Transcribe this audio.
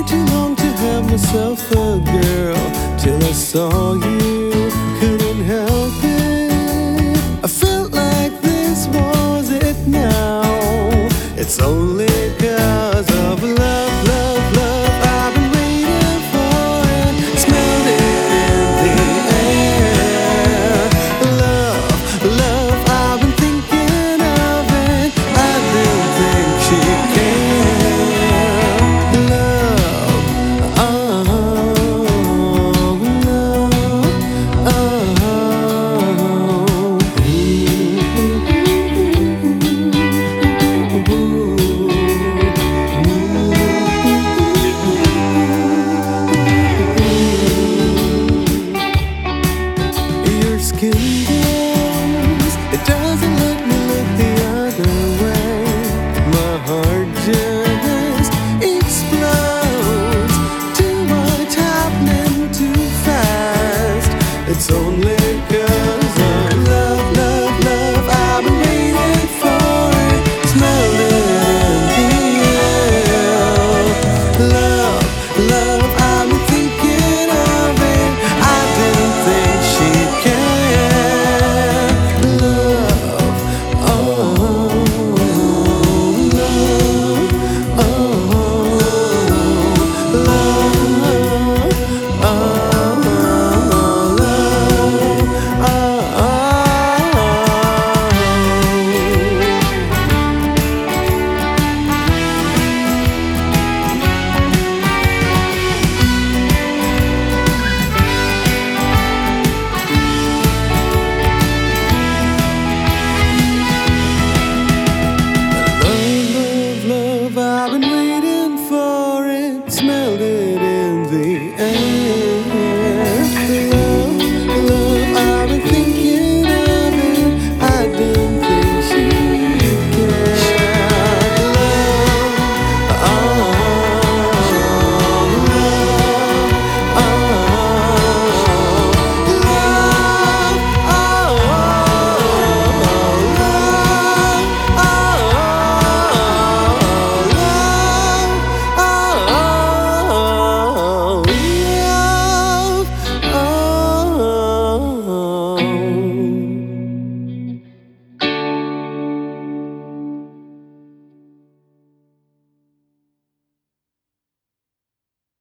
too long to have myself a girl till I saw you. Couldn't help it. I felt like this was it now. It's only 'cause of love, love, love. I've been waiting for it, smelled it in the air. Love, love, I've been thinking of it. I didn't think she cared. Love, oh, love, your skin glows, it doesn't let me look the other way. My heart just